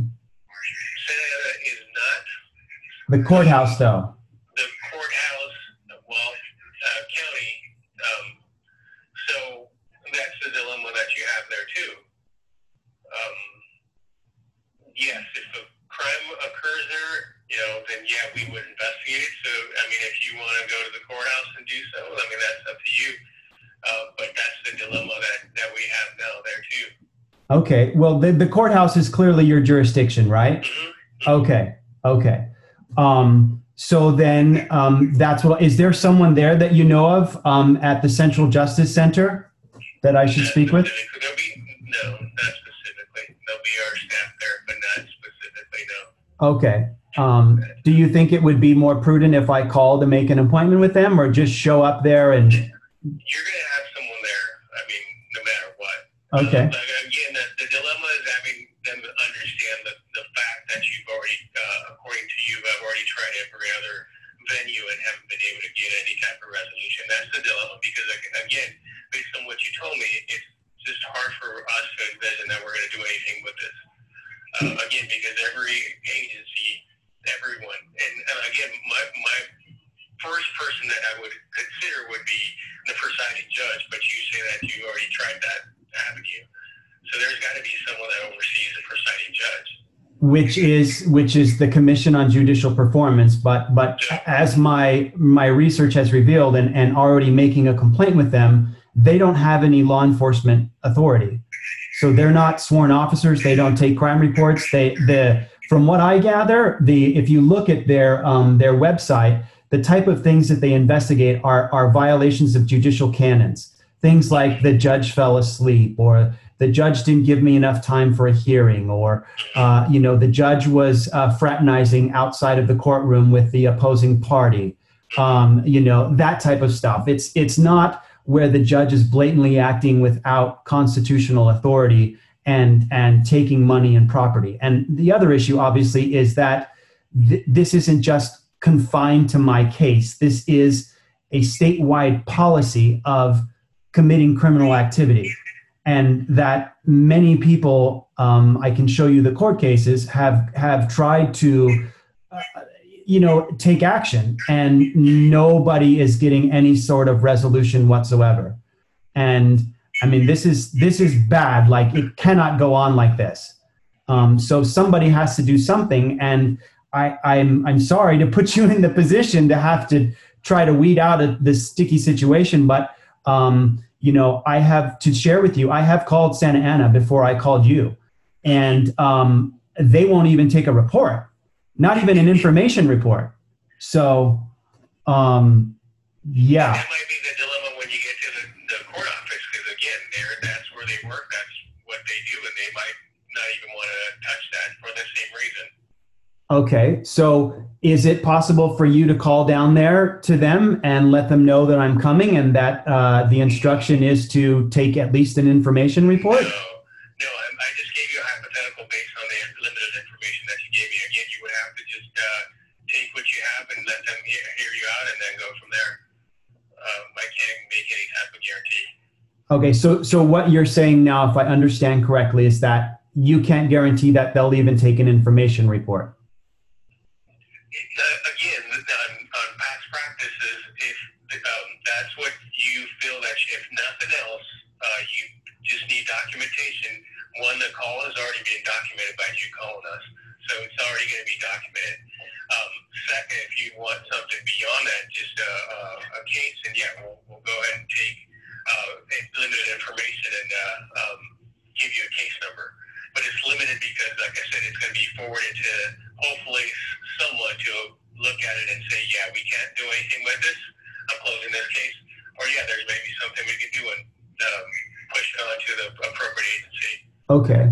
D: Santa Ana is not.
A: The courthouse, though.
D: The courthouse, well, uh, county. Um, so that's the dilemma that you have there too. Um, yes, if a crime occurs there, you know, then yeah, we would investigate it. So, I mean, if you want to go to the courthouse and do so, I mean, that's up to you. Uh, but that's the dilemma that, that we have now there too.
A: Okay. Well, the, the courthouse is clearly your jurisdiction, right?
D: Mm-hmm.
A: Okay. Okay. Um, so then um, that's what, is there someone there that you know of um, at the Central Justice Center that I should
D: Not
A: speak with?
D: There'll be, no, not specifically. There'll be our staff there, but not specifically, no.
A: Okay. Um, do you think it would be more prudent if I call to make an appointment with them, or just show up there and...
D: You're going to have someone there, I mean, no matter what.
A: Okay.
D: Uh, like, again, the, the dilemma is having them understand the, the fact that you've already, uh, according to you, have already tried every other venue and haven't been able to get any type of resolution. That's the dilemma, because, again, based on what you told me, it's just hard for us to envision that we're going to do anything with this. Uh, again, because every agency, everyone, and, and again, my, my first person that I would consider would be the presiding judge, but you say that you already tried that avenue. So there's got to be someone that oversees the presiding judge.
A: Which is which is the Commission on Judicial Performance, but but as my my research has revealed, and, and already making a complaint with them, they don't have any law enforcement authority. So they're not sworn officers. They don't take crime reports. They the from what I gather, the if you look at their um, their website, the type of things that they investigate are are violations of judicial canons. Things like the judge fell asleep, or the judge didn't give me enough time for a hearing, or, uh, you know, the judge was uh, fraternizing outside of the courtroom with the opposing party, um, you know, that type of stuff. It's, it's not where the judge is blatantly acting without constitutional authority and, and taking money and property. And the other issue, obviously, is that th- this isn't just confined to my case. This is a statewide policy of committing criminal activity. And that many people, um, I can show you the court cases, have have tried to, uh, you know, take action, and nobody is getting any sort of resolution whatsoever. And I mean, this is this is bad. Like, it cannot go on like this. Um, so somebody has to do something. And I, I'm I'm sorry to put you in the position to have to try to weed out a, this sticky situation, but. Um, You know, I have to share with you, I have called Santa Ana before I called you. and um, they won't even take a report, not even an information report. So, um, yeah.
D: That might be the dilemma when you get to the, the court office, because again, there that's where they work, that's what they do, and they might not even want to touch that for the same reason.
A: Okay, so is it possible for you to call down there to them and let them know that I'm coming and that uh, the instruction is to take at least an information report?
D: No, no, I, I just gave you a hypothetical based on the limited information that you gave me. Again, you would have to just uh, take what you have and let them hear, hear you out and then go from there. Um, I can't make any type of guarantee.
A: Okay, so so what you're saying now, if I understand correctly, is that you can't guarantee that they'll even take an information report.
D: Uh, again, on, on past practices, if um, that's what you feel that if nothing else, uh, you just need documentation. One, the call is already being documented by you calling us, so it's already going to be documented. Um, second, if you want something beyond that, just a, a, a case, and yeah, we'll, we'll go ahead and take uh, limited information and uh, um, give you a case number. But it's limited because, like I said, it's going to be forwarded to hopefully someone to look at it and say, yeah, we can't do anything with this. I'm closing this case. Or, yeah, there's maybe something we can do and um, push it on to the appropriate agency.
A: Okay.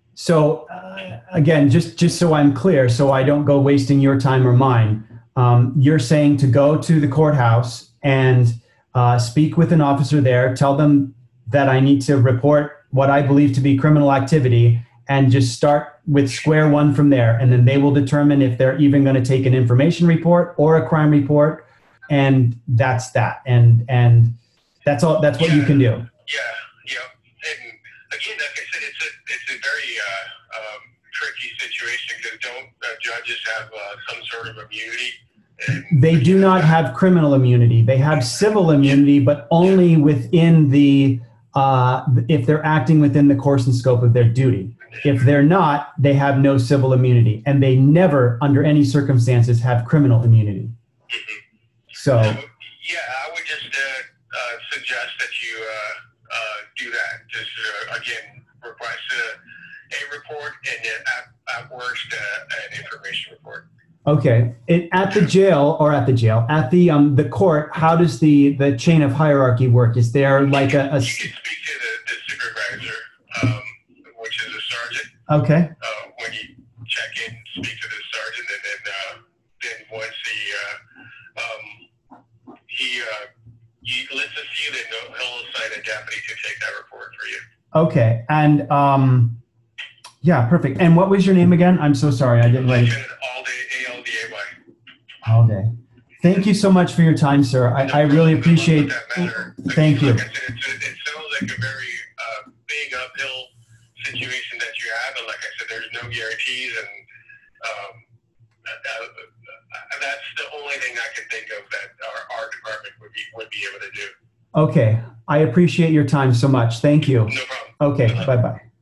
A: So, uh, again, just, just so I'm clear, so I don't go wasting your time or mine, um, you're saying to go to the courthouse and uh, speak with an officer there, tell them that I need to report what I believe to be criminal activity, and just start with square one from there. And then they will determine if they're even going to take an information report or a crime report. And that's that. And, and that's all, that's what
D: yeah,
A: you can do.
D: Yeah. Yeah. And again, like I said, it's a, it's a very uh, um, tricky situation because don't uh, judges have uh, some sort of immunity? And
A: they do not have criminal immunity. They have civil immunity, but only within the, uh, if they're acting within the course and scope of their duty. If they're not, they have no civil immunity, and they never, under any circumstances, have criminal immunity.
D: Mm-hmm.
A: So,
D: so, yeah, I would just uh, uh, suggest that you uh, uh, do that. Just uh, again, request a, a report, and then at, at worst, uh, an information report.
A: Okay, it, at the jail or at the jail at the um the court, how does the the chain of hierarchy work? Is there like a, a
D: you can speak to the, the supervisor, um, which is a sergeant.
A: Okay.
D: Uh, when you check in, speak to the sergeant, and then uh, then once he uh, um, he uh, he listens to you, then he'll he'll assign a deputy to take that report for you.
A: Okay, and um, yeah, perfect. And what was your name again? I'm so sorry, I didn't write.
D: All day, A L D A Y.
A: All day. Thank you so much for your time, sir. I, I really appreciate. Thank you.
D: Like I said, it's a, it sounds like a very uh, big uphill situation that you have, and like I said, there's no guarantees, and um, uh, uh, that's the only thing I can think of that our, our department would be would be able to do.
A: Okay, I appreciate your time so much. Thank you.
D: No problem.
A: Okay, bye bye.